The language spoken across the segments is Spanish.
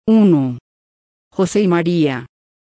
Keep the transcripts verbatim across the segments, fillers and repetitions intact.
uno. José y María.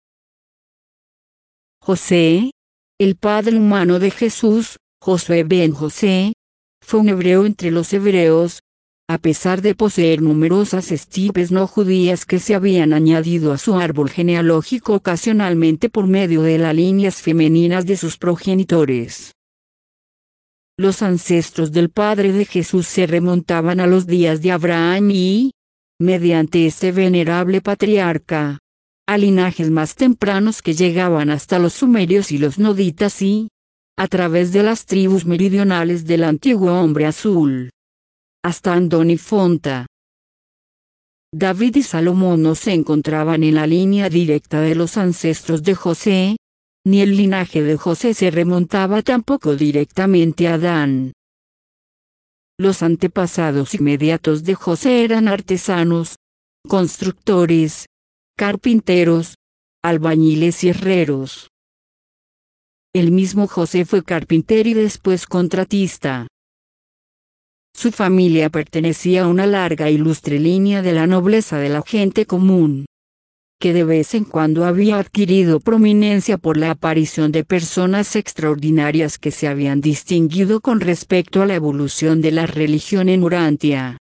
José, el padre humano de Jesús, Josué ben José, fue un hebreo entre los hebreos, a pesar de poseer numerosas estirpes no judías que se habían añadido a su árbol genealógico ocasionalmente por medio de las líneas femeninas de sus progenitores. Los ancestros del padre de Jesús se remontaban a los días de Abraham y, mediante este venerable patriarca, a linajes más tempranos que llegaban hasta los sumerios y los noditas y, a través de las tribus meridionales del antiguo hombre azul, hasta Andón y Fonta. David y Salomón no se encontraban en la línea directa de los ancestros de José, ni el linaje de José se remontaba tampoco directamente a Adán. Los antepasados inmediatos de José eran artesanos, constructores, carpinteros, albañiles y herreros. El mismo José fue carpintero y después contratista. Su familia pertenecía a una larga e ilustre línea de la nobleza de la gente común, que de vez en cuando había adquirido prominencia por la aparición de personas extraordinarias que se habían distinguido con respecto a la evolución de la religión en Urantia.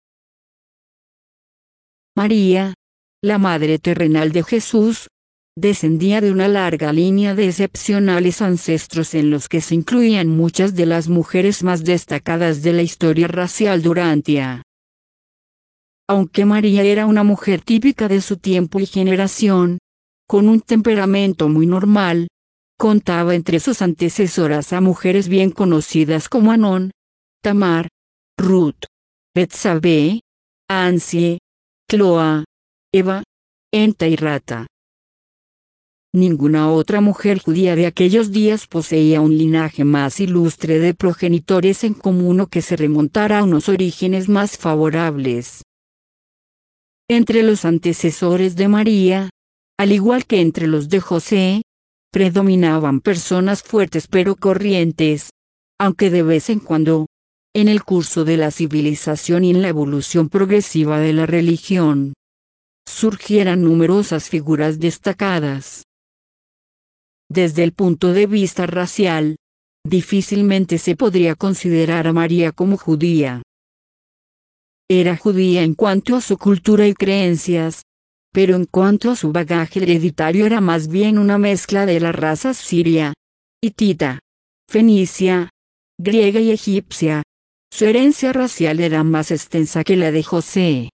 María, la madre terrenal de Jesús, descendía de una larga línea de excepcionales ancestros en los que se incluían muchas de las mujeres más destacadas de la historia racial de Urantia. Aunque María era una mujer típica de su tiempo y generación, con un temperamento muy normal, contaba entre sus antecesoras a mujeres bien conocidas como Anón, Tamar, Ruth, Betsabé, Ansie, Cloa, Eva, Enta y Rata. Ninguna otra mujer judía de aquellos días poseía un linaje más ilustre de progenitores en común o que se remontara a unos orígenes más favorables. Entre los antecesores de María, al igual que entre los de José, predominaban personas fuertes pero corrientes, aunque de vez en cuando, en el curso de la civilización y en la evolución progresiva de la religión, surgieran numerosas figuras destacadas. Desde el punto de vista racial, difícilmente se podría considerar a María como judía. Era judía en cuanto a su cultura y creencias, pero en cuanto a su bagaje hereditario era más bien una mezcla de las razas siria, hitita, fenicia, griega y egipcia. Su herencia racial era más extensa que la de José.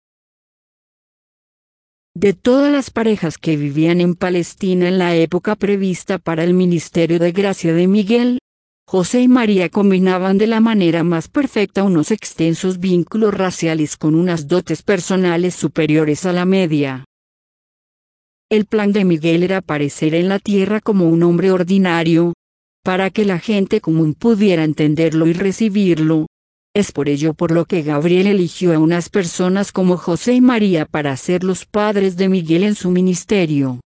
De todas las parejas que vivían en Palestina en la época prevista para el ministerio de gracia de Miguel, José y María combinaban de la manera más perfecta unos extensos vínculos raciales con unas dotes personales superiores a la media. El plan de Miguel era aparecer en la tierra como un hombre ordinario, para que la gente común pudiera entenderlo y recibirlo. Es por ello por lo que Gabriel eligió a unas personas como José y María para ser los padres de Miguel en su ministerio.